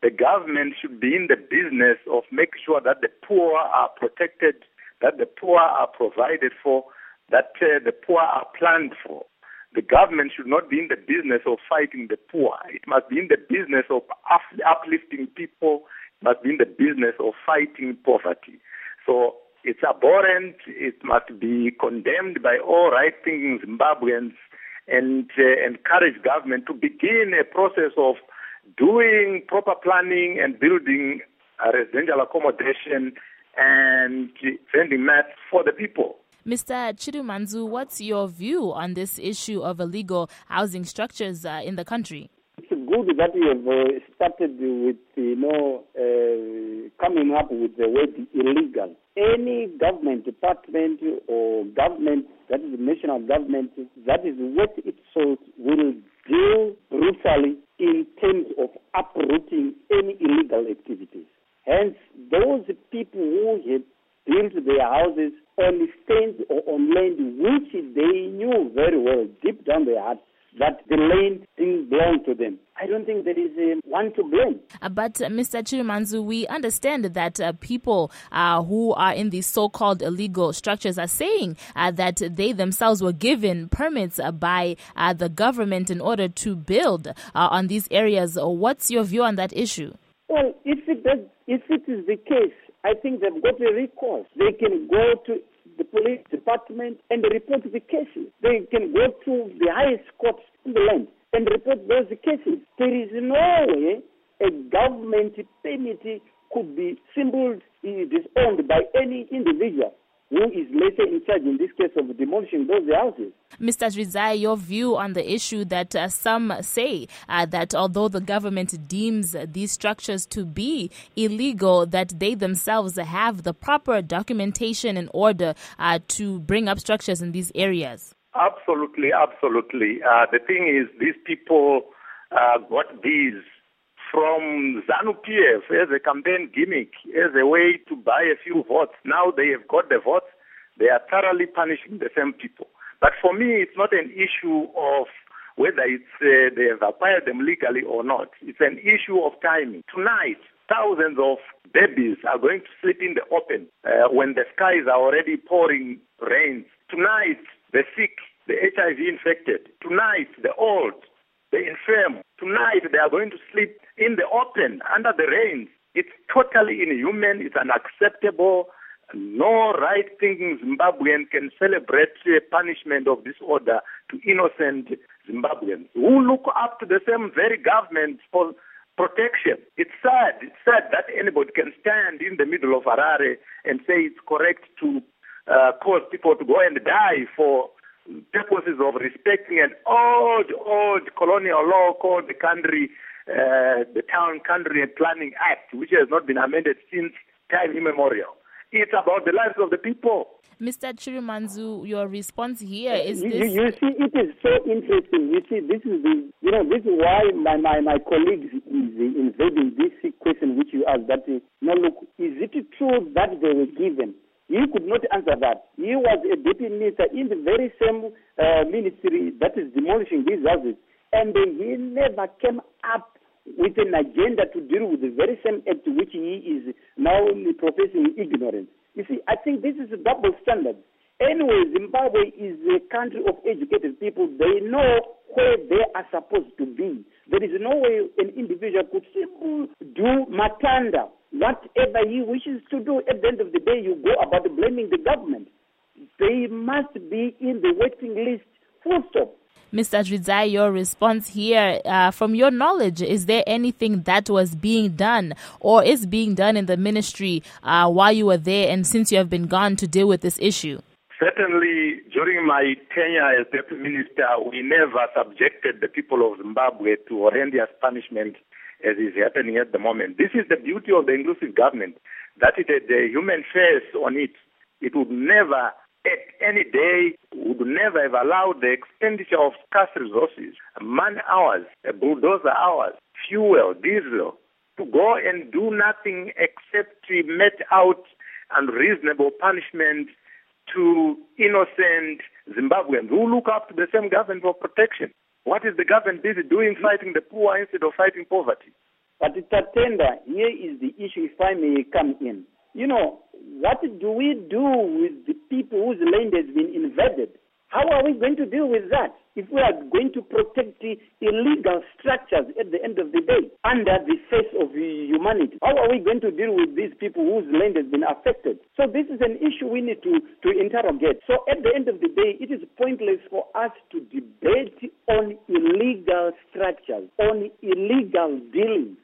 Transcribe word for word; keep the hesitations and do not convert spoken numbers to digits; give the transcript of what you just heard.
the government should be in the business of making sure that the poor are protected, that the poor are provided for, that uh, the poor are planned for. The government should not be in the business of fighting the poor. It must be in the business of uplifting people. It must be in the business of fighting poverty. So it's abhorrent. It must be condemned by all right-thinking Zimbabweans and uh, encourage government to begin a process of doing proper planning and building a residential accommodation and vending mats for the people. Mister Chirumanzu, what's your view on this issue of illegal housing structures uh, in the country? It's good that you have uh, started with, you know, uh, coming up with the word illegal. Any government department or government, that is the national government, that is worth its salt, will deal brutally in terms of uprooting any illegal activities. Hence, those people who have built their houses on land or on land which they knew very well, deep down their heart, that the land didn't belong to them. I don't think there is uh, one to blame. Uh, but, uh, Mister Chirumanzu, we understand that uh, people uh, who are in these so-called illegal structures are saying uh, that they themselves were given permits uh, by uh, the government in order to build uh, on these areas. What's your view on that issue? Well, if it, does, if it is the case, I think they've got a recourse. They can go to the police department and report the cases. They can go to the highest courts in the land and report those cases. There is no way a government permit could be simpled, disowned by any individual who is later in charge, in this case, of demolishing those houses. Mister Rizai, your view on the issue that uh, some say uh, that although the government deems these structures to be illegal, that they themselves have the proper documentation in order uh, to bring up structures in these areas? Absolutely, absolutely. Uh, the thing is, these people uh, got these from ZANU-P F as a campaign gimmick, as a way to buy a few votes. Now they have got the votes. They are thoroughly punishing the same people. But for me, it's not an issue of whether it's uh, they have acquired them legally or not. It's an issue of timing. Tonight, thousands of babies are going to sleep in the open uh, when the skies are already pouring rains. Tonight, the sick, the H I V infected. Tonight, the old, the infirm. Tonight, they are going to sleep in the open, under the rains. It's totally inhuman. It's unacceptable. No right-thinking Zimbabwean can celebrate the punishment of this order to innocent Zimbabweans who look up to the same very government for protection. It's sad. It's sad that anybody can stand in the middle of Harare and say it's correct to uh, cause people to go and die for purposes of respecting an old, old colonial law called the Country, uh, the Town, Country and Planning Act, which has not been amended since time immemorial. It's about the lives of the people. Mister Chirumanzu, your response here is you, this. You see, it is so interesting. You see, this is the, you know, this is why my, my, my colleagues is invading this question which you asked. That is, now look, is it true that they were given? He could not answer that. He was a deputy minister in the very same uh, ministry that is demolishing these houses. And he never came up with an agenda to deal with the very same act which he is now professing ignorance. You see, I think this is a double standard. Anyway, Zimbabwe is a country of educated people. They know where they are supposed to be. There is no way an individual could simply do matanda. Whatever he wishes to do, at the end of the day, you go about blaming the government. They must be in the waiting list, full stop. Mister Rizai, your response here, uh, from your knowledge, is there anything that was being done or is being done in the ministry uh, while you were there and since you have been gone to deal with this issue? Certainly, during my tenure as deputy minister, we never subjected the people of Zimbabwe to horrendous punishment as is happening at the moment. This is the beauty of the inclusive government, that it had a human face on it. It would never, at any day, would never have allowed the expenditure of scarce resources, man hours, bulldozer hours, fuel, diesel, to go and do nothing except to met out unreasonable punishment to innocent Zimbabweans who look up to the same government for protection. What is the government busy doing fighting the poor instead of fighting poverty? But Tatenda, here is the issue, if I may come in. You know, what do we do with the people whose land has been invaded? How are we going to deal with that if we are going to protect the illegal structures at the end of the day under the face of humanity? How are we going to deal with these people whose land has been affected? So this is an issue we need to, to interrogate. So at the end of the day, it is pointless for us to debate on illegal structures, on illegal dealings.